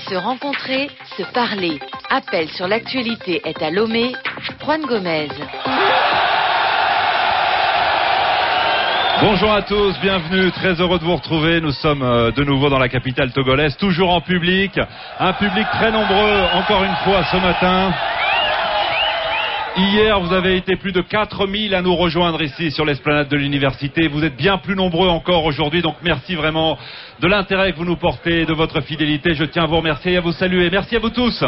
Se rencontrer, se parler. Appel sur l'actualité est à Lomé. Juan Gomez. Bonjour à tous, bienvenue, très heureux de vous retrouver. Nous sommes de nouveau dans la capitale togolaise, toujours en public. Un public très nombreux, encore une fois, ce matin. Hier, vous avez été plus de 4000 à nous rejoindre ici sur l'esplanade de l'université. Vous êtes bien plus nombreux encore aujourd'hui, donc merci vraiment de l'intérêt que vous nous portez, de votre fidélité. Je tiens à vous remercier et à vous saluer. Merci à vous tous.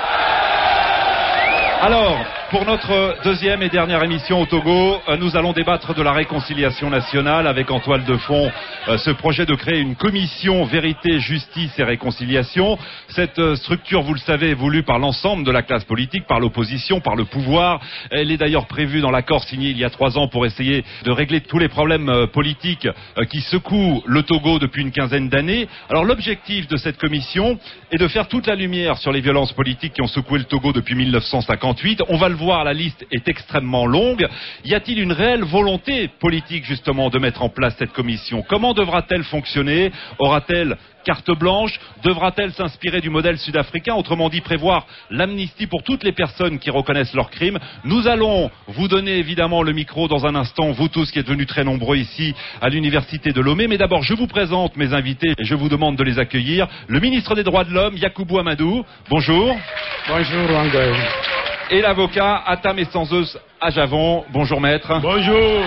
Alors, pour notre deuxième et dernière émission au Togo, nous allons débattre de la réconciliation nationale avec en toile de fond ce projet de créer une commission vérité, justice et réconciliation. Cette structure, vous le savez, est voulue par l'ensemble de la classe politique, par l'opposition, par le pouvoir. Elle est d'ailleurs prévue dans l'accord signé il y a 3 ans pour essayer de régler tous les problèmes politiques qui secouent le Togo depuis une quinzaine d'années. Alors l'objectif de cette commission est de faire toute la lumière sur les violences politiques qui ont secoué le Togo depuis 1958. On va le voir, la liste est extrêmement longue. Y a-t-il une réelle volonté politique justement de mettre en place cette commission? Comment devra-t-elle fonctionner? Aura-t-elle carte blanche? Devra-t-elle s'inspirer du modèle sud-africain? Autrement dit, prévoir l'amnistie pour toutes les personnes qui reconnaissent leurs crimes. Nous allons vous donner évidemment le micro dans un instant, vous tous qui êtes venus très nombreux ici à l'université de Lomé. Mais d'abord, je vous présente mes invités et je vous demande de les accueillir. Le ministre des Droits de l'Homme, Yakubu Amadou. Bonjour. Bonjour, Wangari. Et l'avocat Atam Essanzeus Ajavon. Bonjour maître. Bonjour.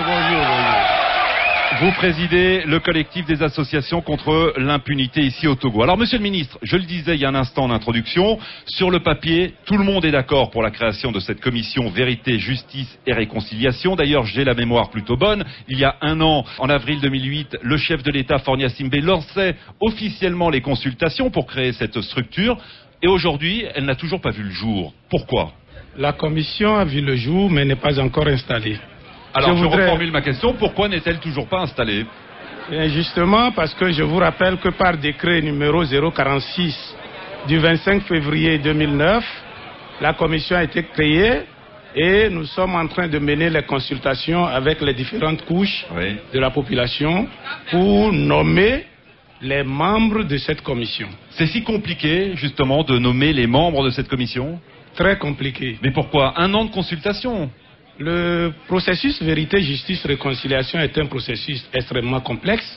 Vous présidez le collectif des associations contre l'impunité ici au Togo. Alors monsieur le ministre, je le disais il y a un instant en introduction, sur le papier, tout le monde est d'accord pour la création de cette commission vérité, justice et réconciliation. D'ailleurs, j'ai la mémoire plutôt bonne. Il y a 1 an, en avril 2008, le chef de l'État, Fornia Simbe, lançait officiellement les consultations pour créer cette structure. Et aujourd'hui, elle n'a toujours pas vu le jour. Pourquoi ? La commission a vu le jour, mais n'est pas encore installée. Alors, je reformule ma question. Pourquoi n'est-elle toujours pas installée? Justement, parce que je vous rappelle que par décret numéro 046 du 25 février 2009, la commission a été créée et nous sommes en train de mener les consultations avec les différentes couches de la population pour nommer les membres de cette commission. C'est si compliqué, justement, de nommer les membres de cette commission? Très compliqué. Mais pourquoi? 1 an de consultation? Le processus vérité, justice, réconciliation est un processus extrêmement complexe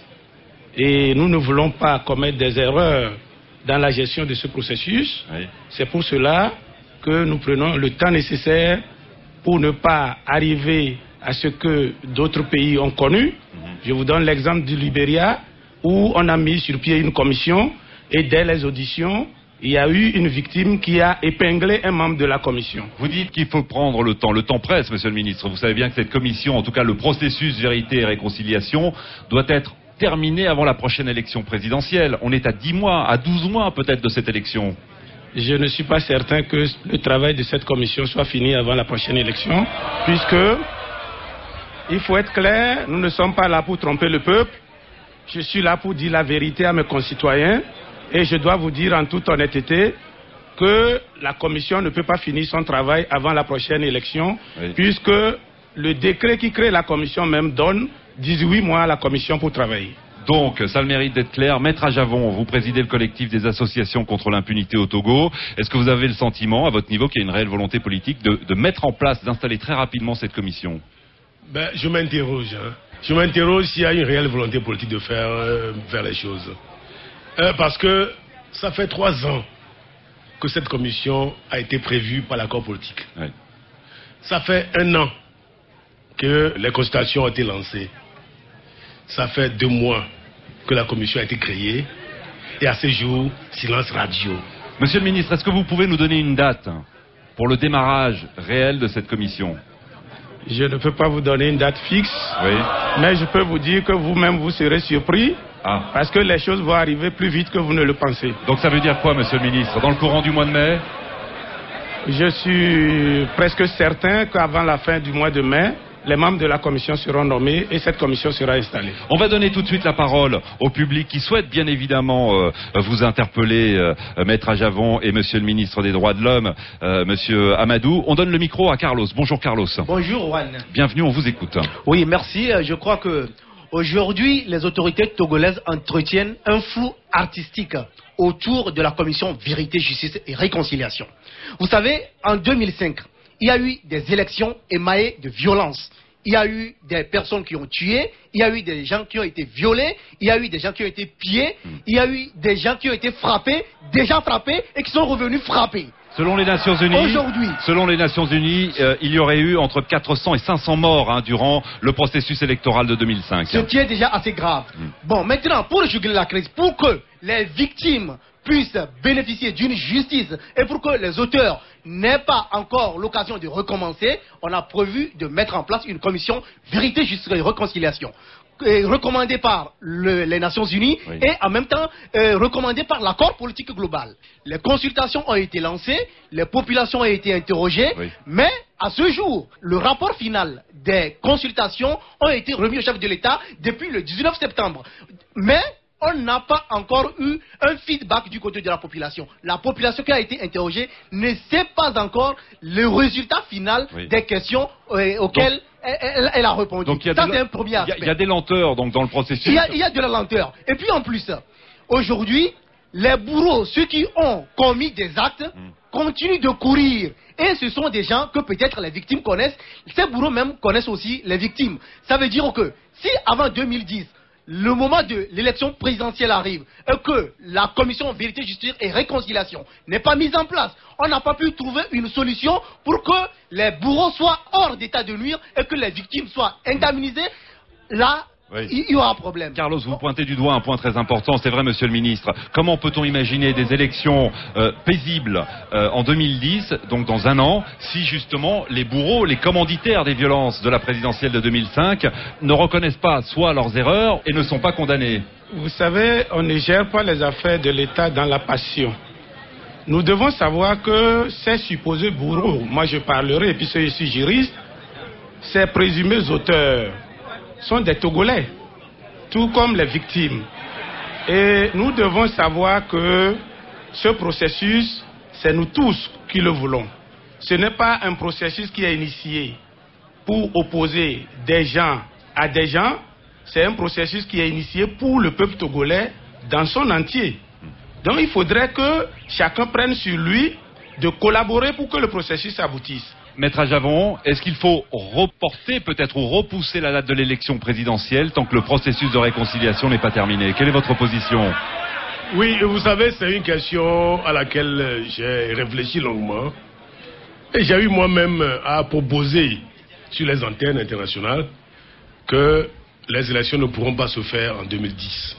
et nous ne voulons pas commettre des erreurs dans la gestion de ce processus. Oui. C'est pour cela que nous prenons le temps nécessaire pour ne pas arriver à ce que d'autres pays ont connu. Je vous donne l'exemple du Libéria où on a mis sur pied une commission et dès les auditions, il y a eu une victime qui a épinglé un membre de la commission. Vous dites qu'il faut prendre le temps. Le temps presse, monsieur le ministre. Vous savez bien que cette commission, en tout cas le processus vérité et réconciliation, doit être terminé avant la prochaine élection présidentielle. On est à 10 mois, à 12 mois peut-être de cette élection. Je ne suis pas certain que le travail de cette commission soit fini avant la prochaine élection, puisque, il faut être clair, nous ne sommes pas là pour tromper le peuple. Je suis là pour dire la vérité à mes concitoyens. Et je dois vous dire en toute honnêteté que la commission ne peut pas finir son travail avant la prochaine élection, puisque le décret qui crée la commission même donne 18 mois à la commission pour travailler. Donc, ça a le mérite d'être clair. Maître Ajavon, vous présidez le collectif des associations contre l'impunité au Togo. Est-ce que vous avez le sentiment, à votre niveau, qu'il y a une réelle volonté politique de mettre en place, d'installer très rapidement cette commission? Je m'interroge. Je m'interroge s'il y a une réelle volonté politique de faire les choses. Parce que ça fait 3 ans que cette commission a été prévue par l'accord politique. Oui. Ça fait 1 an que les consultations ont été lancées. Ça fait 2 mois que la commission a été créée. Et à ce jour, silence radio. Monsieur le ministre, est-ce que vous pouvez nous donner une date pour le démarrage réel de cette commission? Je ne peux pas vous donner une date fixe, mais je peux vous dire que vous-même vous serez surpris. Parce que les choses vont arriver plus vite que vous ne le pensez. Donc ça veut dire quoi, monsieur le ministre? Dans le courant du mois de mai? Je suis presque certain qu'avant la fin du mois de mai, les membres de la commission seront nommés et cette commission sera installée. On va donner tout de suite la parole au public qui souhaite bien évidemment vous interpeller, Maître Ajavon et Monsieur le ministre des Droits de l'Homme, Monsieur Amadou. On donne le micro à Carlos. Bonjour Carlos. Bonjour Juan. Bienvenue, on vous écoute. Oui, merci. Je crois que aujourd'hui, les autorités togolaises entretiennent un flou artistique autour de la commission Vérité, Justice et Réconciliation. Vous savez, en 2005, il y a eu des élections émaillées de violence. Il y a eu des personnes qui ont tué, il y a eu des gens qui ont été violés, il y a eu des gens qui ont été pillés, il y a eu des gens qui ont été frappés, déjà frappés et qui sont revenus frappés. Selon les Nations Unies, il y aurait eu entre 400 et 500 morts durant le processus électoral de 2005. Ce qui est déjà assez grave. Bon, maintenant, pour juguler la crise, pour que les victimes puissent bénéficier d'une justice et pour que les auteurs n'aient pas encore l'occasion de recommencer, on a prévu de mettre en place une commission Vérité, Justice et Réconciliation. Recommandée par les Nations Unies et en même temps recommandée par l'accord politique global. Les consultations ont été lancées, les populations ont été interrogées, mais à ce jour, le rapport final des consultations a été remis au chef de l'État depuis le 19 septembre. Mais on n'a pas encore eu un feedback du côté de la population. La population qui a été interrogée ne sait pas encore le résultat final des questions auxquelles elle a répondu. Donc, ça, c'est un premier aspect. Il y a des lenteurs donc, dans le processus. Il y a de la lenteur. Et puis en plus, aujourd'hui, les bourreaux, ceux qui ont commis des actes, continuent de courir. Et ce sont des gens que peut-être les victimes connaissent. Ces bourreaux même connaissent aussi les victimes. Ça veut dire que si avant 2010, le moment de l'élection présidentielle arrive et que la commission Vérité, Justice et Réconciliation n'est pas mise en place, on n'a pas pu trouver une solution pour que les bourreaux soient hors d'état de nuire et que les victimes soient indemnisées. Là, il y aura un problème. Carlos, vous pointez du doigt un point très important, c'est vrai monsieur le ministre. Comment peut-on imaginer des élections paisibles en 2010, donc dans un an, si justement les bourreaux, les commanditaires des violences de la présidentielle de 2005 ne reconnaissent pas soit leurs erreurs et ne sont pas condamnés? Vous savez, on ne gère pas les affaires de l'État dans la passion. Nous devons savoir que ces supposés bourreaux, moi je parlerai, puisque je suis juriste, ces présumés auteurs sont des Togolais, tout comme les victimes. Et nous devons savoir que ce processus, c'est nous tous qui le voulons. Ce n'est pas un processus qui est initié pour opposer des gens à des gens, c'est un processus qui est initié pour le peuple togolais dans son entier. Donc il faudrait que chacun prenne sur lui de collaborer pour que le processus aboutisse. Maître Ajavon, est-ce qu'il faut reporter peut-être ou repousser la date de l'élection présidentielle tant que le processus de réconciliation n'est pas terminé? Quelle est votre position? Oui, vous savez, c'est une question à laquelle j'ai réfléchi longuement. Et j'ai eu moi-même à proposer sur les antennes internationales que les élections ne pourront pas se faire en 2010.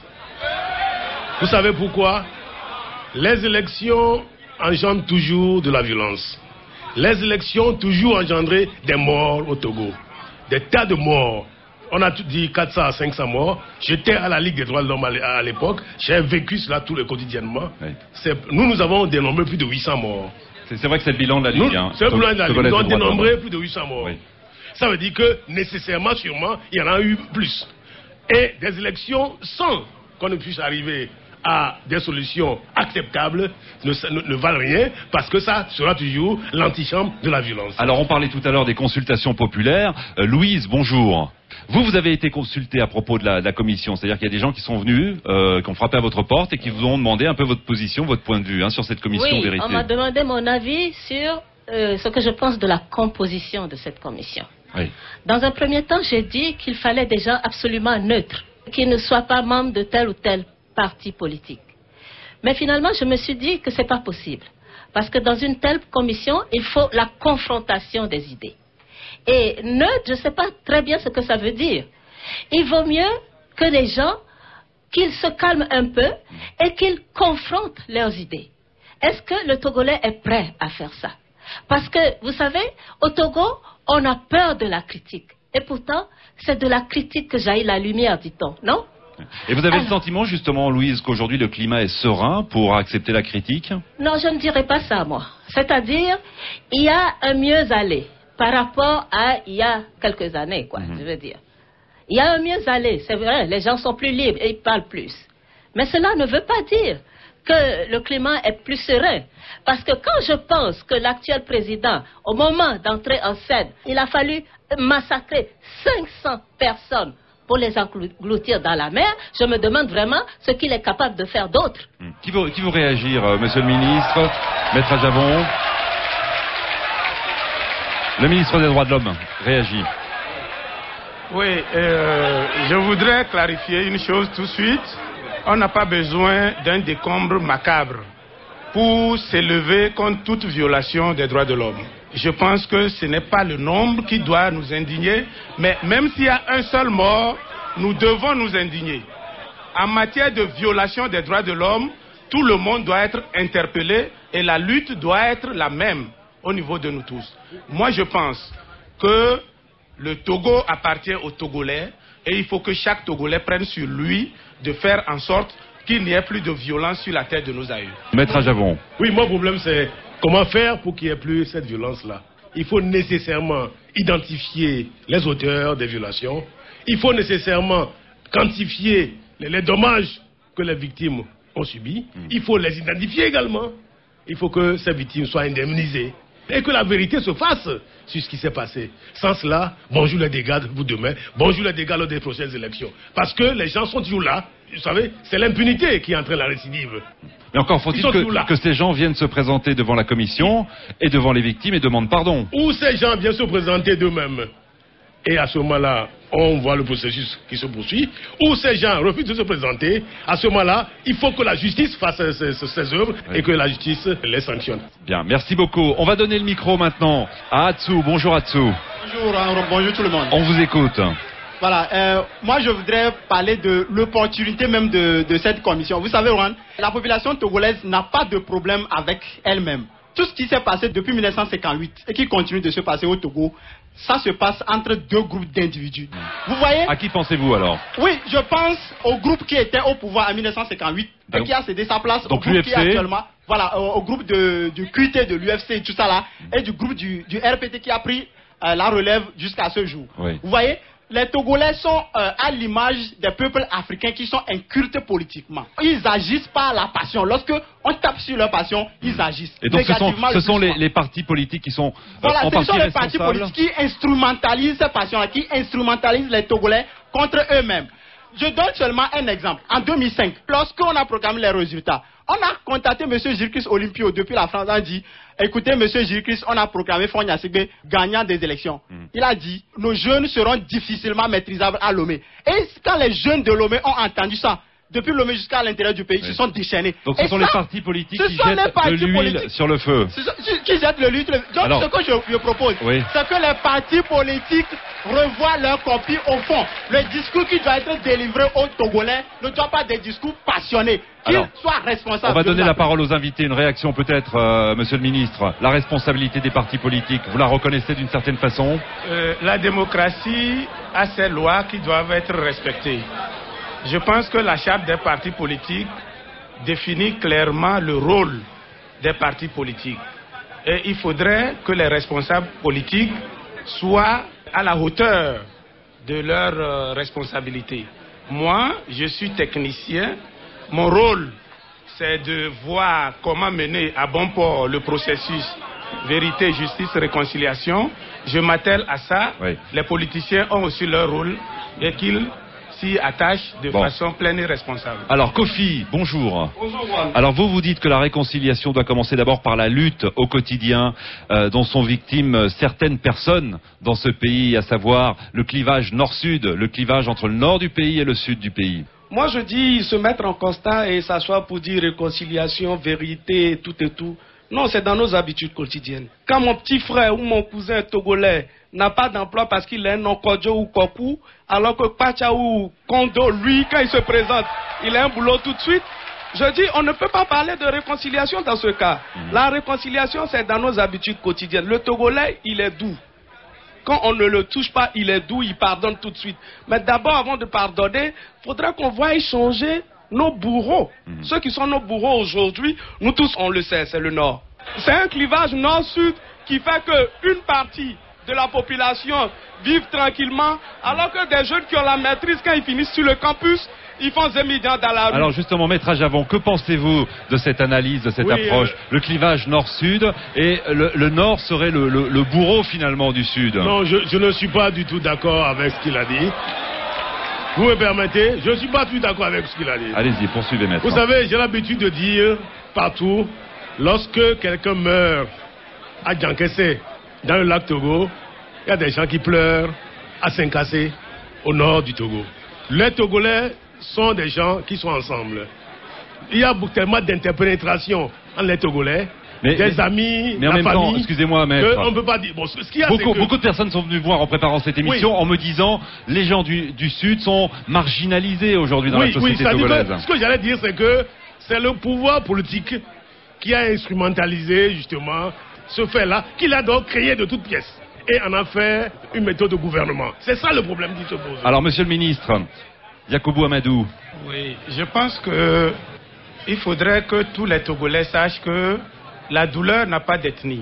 Vous savez pourquoi? Les élections engendrent toujours de la violence. Les élections ont toujours engendré des morts au Togo. Des tas de morts. On a tout dit 400 à 500 morts. J'étais à la Ligue des droits de l'homme à l'époque. J'ai vécu cela tout le quotidiennement. Nous avons dénombré plus de 800 morts. C'est vrai que c'est le bilan de la Ligue. C'est le bilan de la Ligue. Nous avons dénombré plus de 800 morts. Ça veut dire que nécessairement, sûrement, il y en a eu plus. Et des élections sans qu'on ne puisse arriver à des solutions acceptables ne valent rien parce que ça sera toujours l'antichambre de la violence. Alors on parlait tout à l'heure des consultations populaires. Louise, bonjour. Vous avez été consultée à propos de la commission, c'est-à-dire qu'il y a des gens qui sont venus, qui ont frappé à votre porte et qui vous ont demandé un peu votre position, votre point de vue sur cette commission vérité. On m'a demandé mon avis sur ce que je pense de la composition de cette commission. Oui. Dans un premier temps, j'ai dit qu'il fallait des gens absolument neutres, qui ne soient pas membres de tel ou tel parti politique. Mais finalement, je me suis dit que ce n'est pas possible. Parce que dans une telle commission, il faut la confrontation des idées. Et neutre, je ne sais pas très bien ce que ça veut dire. Il vaut mieux que les gens, qu'ils se calment un peu et qu'ils confrontent leurs idées. Est-ce que le Togolais est prêt à faire ça? Parce que, vous savez, au Togo, on a peur de la critique. Et pourtant, c'est de la critique que jaillit la lumière, dit-on, non? Et vous avez le sentiment, justement, Louise, qu'aujourd'hui le climat est serein pour accepter la critique? Non, je ne dirais pas ça, moi. C'est-à-dire, il y a un mieux aller par rapport à il y a quelques années, quoi, je veux dire. Il y a un mieux aller, c'est vrai, les gens sont plus libres et ils parlent plus. Mais cela ne veut pas dire que le climat est plus serein. Parce que quand je pense que l'actuel président, au moment d'entrer en scène, il a fallu massacrer 500 personnes pour les engloutir dans la mer, je me demande vraiment ce qu'il est capable de faire d'autre. Qui veut réagir, monsieur le ministre? Maître Ajavon. Le ministre des Droits de l'Homme réagit. Oui, je voudrais clarifier une chose tout de suite. On n'a pas besoin d'un décombre macabre pour s'élever contre toute violation des droits de l'homme. Je pense que ce n'est pas le nombre qui doit nous indigner, mais même s'il y a un seul mort, nous devons nous indigner. En matière de violation des droits de l'homme, tout le monde doit être interpellé et la lutte doit être la même au niveau de nous tous. Moi, je pense que le Togo appartient aux Togolais et il faut que chaque Togolais prenne sur lui de faire en sorte qu'il n'y ait plus de violence sur la terre de nos aïeux. Maître Ajavon. Oui, mon problème c'est comment faire pour qu'il n'y ait plus cette violence-là. Il faut nécessairement identifier les auteurs des violations. Il faut nécessairement quantifier les dommages que les victimes ont subis. Il faut les identifier également. Il faut que ces victimes soient indemnisées. Et que la vérité se fasse sur ce qui s'est passé. Sans cela, bonjour les dégâts vous demain, bonjour les dégâts lors des prochaines élections. Parce que les gens sont toujours là. Vous savez, c'est l'impunité qui entraîne la récidive. Mais encore faut-il que ces gens viennent se présenter devant la commission et devant les victimes et demandent pardon. Ou ces gens viennent se présenter d'eux-mêmes. Et à ce moment-là, on voit le processus qui se poursuit. Ou ces gens refusent de se présenter. À ce moment-là, il faut que la justice fasse ses œuvres et que la justice les sanctionne. Bien, merci beaucoup. On va donner le micro maintenant à Atsu. Bonjour Atsu. Bonjour tout le monde. On vous écoute. Voilà, moi je voudrais parler de l'opportunité même de cette commission. Vous savez, Juan, la population togolaise n'a pas de problème avec elle-même. Tout ce qui s'est passé depuis 1958 et qui continue de se passer au Togo, ça se passe entre deux groupes d'individus. Vous voyez? À qui pensez-vous alors? Oui, je pense au groupe qui était au pouvoir en 1958 et qui a cédé sa place au groupe qui est actuellement, voilà, au groupe du QT, de l'UFC et tout ça là, et du groupe du RPT qui a pris la relève jusqu'à ce jour. Oui. Vous voyez? Les Togolais sont à l'image des peuples africains qui sont incultes politiquement. Ils agissent par la passion. Lorsque on tape sur leur passion, ils agissent. Et donc ce sont les partis politiques qui sont voilà, en partie responsables. Voilà, ce sont les partis politiques qui instrumentalisent ces passions-là, qui instrumentalisent les Togolais contre eux-mêmes. Je donne seulement un exemple. En 2005, lorsqu'on a proclamé les résultats, on a contacté M. Jirkis Olympio depuis la France. On a dit, écoutez, M. Jirkis, on a proclamé Fonya Sigbe gagnant des élections. Il a dit, nos jeunes seront difficilement maîtrisables à Lomé. Et quand les jeunes de Lomé ont entendu ça, depuis Lomé jusqu'à l'intérieur du pays, ils se sont déchaînés. Donc ce sont les partis politiques qui jettent de l'huile sur le feu. Qui jettent de l'huile. Donc alors, ce que je propose, c'est que les partis politiques revoient leur copie au fond. Le discours qui doit être délivré aux Togolais ne doit pas être des discours passionnés. Qu'ils soient responsables. On va donner la parole aux invités. Une réaction peut-être, Monsieur le Ministre. La responsabilité des partis politiques, vous la reconnaissez d'une certaine façon? La démocratie a ses lois qui doivent être respectées. Je pense que la charte des partis politiques définit clairement le rôle des partis politiques. Et il faudrait que les responsables politiques soient à la hauteur de leurs responsabilités. Moi, je suis technicien. Mon rôle, c'est de voir comment mener à bon port le processus vérité, justice, réconciliation. Je m'attelle à ça. Oui. Les politiciens ont aussi leur rôle et qu'ils s'y attachent de façon pleine et responsable. Alors Kofi, bonjour. Bonjour Juan. Alors vous dites que la réconciliation doit commencer d'abord par la lutte au quotidien dont sont victimes certaines personnes dans ce pays, à savoir le clivage nord-sud, le clivage entre le nord du pays et le sud du pays. Moi je dis se mettre en constat et s'asseoir pour dire réconciliation, vérité, tout et tout. Non, c'est dans nos habitudes quotidiennes. Quand mon petit frère ou mon cousin togolais n'a pas d'emploi parce qu'il est un Nkodjo ou Koku, alors que Pacha ou Kondo, lui, quand il se présente, il a un boulot tout de suite. Je dis, on ne peut pas parler de réconciliation dans ce cas. La réconciliation, c'est dans nos habitudes quotidiennes. Le Togolais, il est doux. Quand on ne le touche pas, il est doux, il pardonne tout de suite. Mais d'abord, avant de pardonner, il faudra qu'on voie changer nos bourreaux. Ceux qui sont nos bourreaux aujourd'hui, nous tous, on le sait, c'est le Nord. C'est un clivage Nord-Sud qui fait qu'une partie de la population vive tranquillement, alors que des jeunes qui ont la maîtrise, quand ils finissent sur le campus, ils font zémidian dans la rue. Alors justement, Maître Ajavon, que pensez-vous de cette analyse, de cette approche? Le clivage Nord-Sud, et le Nord serait le bourreau finalement du Sud. Non, je ne suis pas du tout d'accord avec ce qu'il a dit. vous me permettez, je ne suis pas tout d'accord avec ce qu'il a dit. Allez-y, poursuivez, maître. Vous savez, j'ai l'habitude de dire partout, lorsque quelqu'un meurt à Djankese, dans le lac Togo, il y a des gens qui pleurent à Saint-Cassé, au nord du Togo. Les Togolais sont des gens qui sont ensemble. Il y a tellement d'interpénétration entre les Togolais, des amis, mais en la même famille, temps, excusez-moi, maître. on ne peut pas dire. Bon, ce qu'il y a, beaucoup de personnes sont venues voir en préparant cette émission Oui. en me disant les gens du Sud sont marginalisés aujourd'hui dans la société togolaise. Ce que j'allais dire, c'est que c'est le pouvoir politique qui a instrumentalisé justement ce fait-là, qu'il a donc créé de toutes pièces et en a fait une méthode de gouvernement. C'est ça le problème qui se pose. Alors, monsieur le ministre, Yakubu Amadou. Oui, je pense que il faudrait que tous les Togolais sachent que la douleur n'a pas d'ethnie.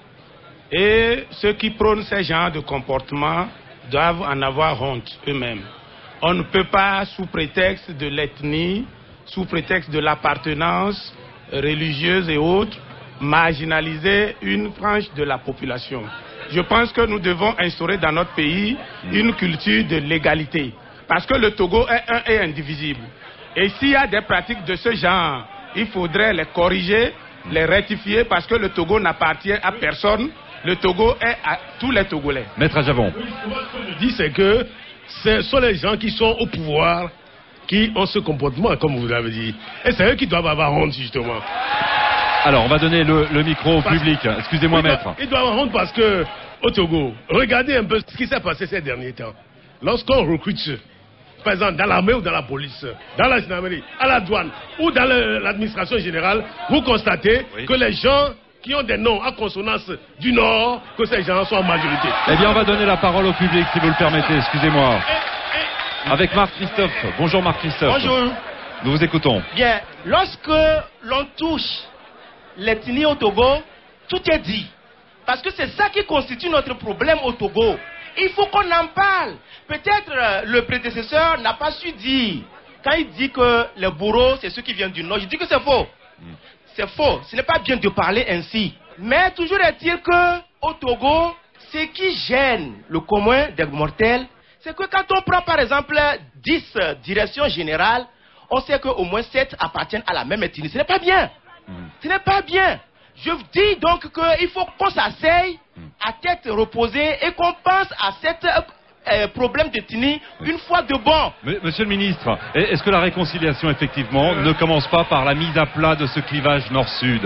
Et ceux qui prônent ce genre de comportement doivent en avoir honte eux-mêmes. On ne peut pas, sous prétexte de l'ethnie, sous prétexte de l'appartenance religieuse et autres, marginaliser une frange de la population. Je pense que nous devons instaurer dans notre pays une culture de l'égalité. Parce que le Togo est un et indivisible. Et s'il y a des pratiques de ce genre, il faudrait les corriger, les rectifier, parce que le Togo n'appartient à personne. Le Togo est à tous les Togolais. Maître Ajavon. Ce que je dis, c'est que ce sont les gens qui sont au pouvoir qui ont ce comportement, comme vous l'avez dit. Et c'est eux qui doivent avoir honte, justement. Alors, on va donner le micro au public. Excusez-moi, maître. Ils doivent avoir honte parce que, au Togo, regardez un peu ce qui s'est passé ces derniers temps. Lorsqu'on recrute, par exemple, dans l'armée ou dans la police, dans la gendarmerie, à la douane ou dans l'administration générale, vous constatez que les gens qui ont des noms à consonance du Nord, que ces gens sont en majorité. Eh bien, on va donner la parole au public, si vous le permettez. Excusez-moi. Avec Marc Christophe. Bonjour, Marc Christophe. Bonjour. Nous vous écoutons. Bien, lorsque l'on touche l'ethnie au Togo, tout est dit. Parce que c'est ça qui constitue notre problème au Togo. Il faut qu'on en parle. Peut-être le prédécesseur n'a pas su dire. Quand il dit que les bourreaux, c'est ceux qui viennent du Nord, je dis que c'est faux. C'est faux. Ce n'est pas bien de parler ainsi. Mais toujours est-il qu'au Togo, ce qui gêne le commun des mortels, c'est que quand on prend par exemple 10 directions générales, on sait qu'au moins 7 appartiennent à la même ethnie. Ce n'est pas bien. Ce n'est pas bien. Je dis donc qu'il faut qu'on s'asseye à tête reposée et qu'on pense à cette problème d'ethnie une fois de bon. Monsieur le ministre, est-ce que la réconciliation, effectivement, ne commence pas par la mise à plat de ce clivage nord-sud?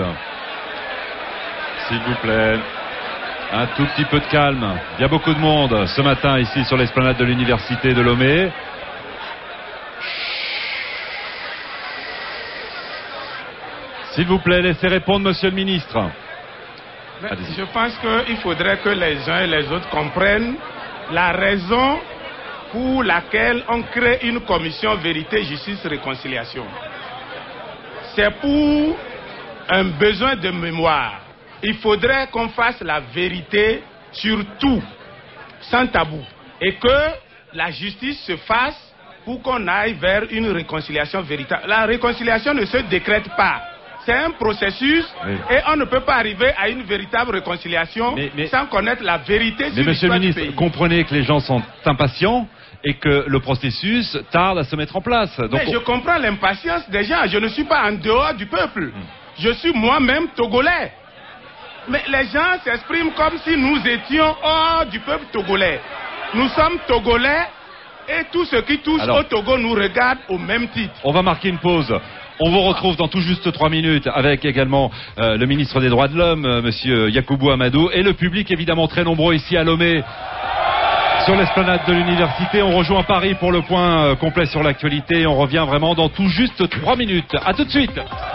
S'il vous plaît, un tout petit peu de calme. Il y a beaucoup de monde ce matin ici sur l'esplanade de l'université de Lomé. S'il vous plaît, laissez répondre monsieur le ministre. Je pense qu'il faudrait que les uns et les autres comprennent la raison pour laquelle on crée une commission vérité, justice, réconciliation. C'est pour un besoin de mémoire. Il faudrait qu'on fasse la vérité sur tout, sans tabou. Et que la justice se fasse pour qu'on aille vers une réconciliation véritable. La réconciliation ne se décrète pas. C'est un processus et on ne peut pas arriver à une véritable réconciliation sans connaître la vérité sur l'histoire du pays. Mais monsieur le ministre, comprenez que les gens sont impatients et que le processus tarde à se mettre en place. Donc mais je comprends l'impatience des gens. Je ne suis pas en dehors du peuple. Je suis moi-même togolais. Mais les gens s'expriment comme si nous étions hors du peuple togolais. Nous sommes togolais et tout ce qui touche au Togo nous regarde au même titre. On va marquer une pause. On vous retrouve dans tout juste 3 minutes avec également le ministre des Droits de l'Homme, monsieur Yakubu Amadou, et le public évidemment très nombreux ici à Lomé sur l'esplanade de l'université. On rejoint Paris pour le point complet sur l'actualité. On revient vraiment dans tout juste 3 minutes. À tout de suite.